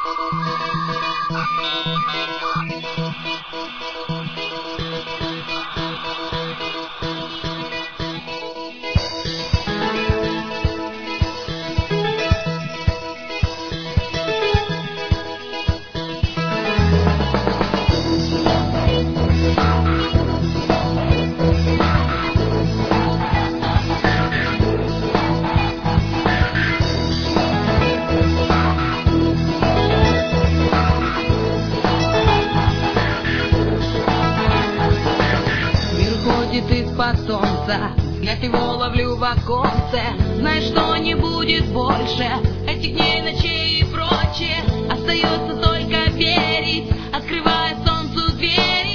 Из-под солнца взгляд его ловлю в оконце. Знаешь, что не будет больше этих дней, ночей и прочее. Остается только верить, открывая солнцу двери.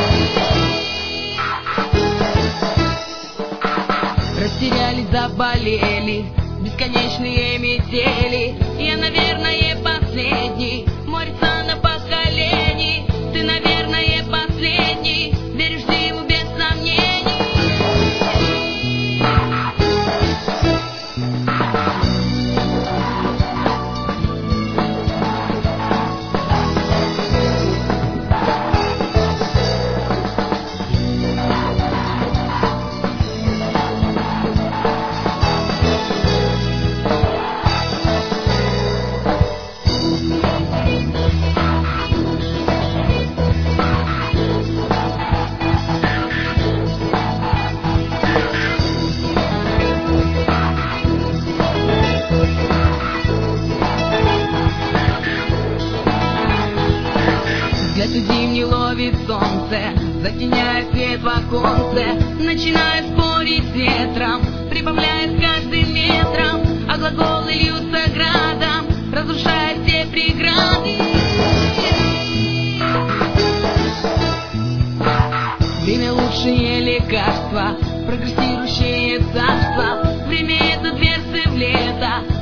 Растерялись, заболели бесконечные метели. Я, наверное, последний, море на поколений. Ты, наверное, последний, веришь в зиму без сомнений. Взгляд зимний ловит солнце, затеняет свет в оконце. Начинает спорить с ветром, прибавляя с каждым метром, а глаголы льются градом, разрушая все преграды. Время лучшее лекарство, прогрессирующее царство. Время — это дверцы в лето.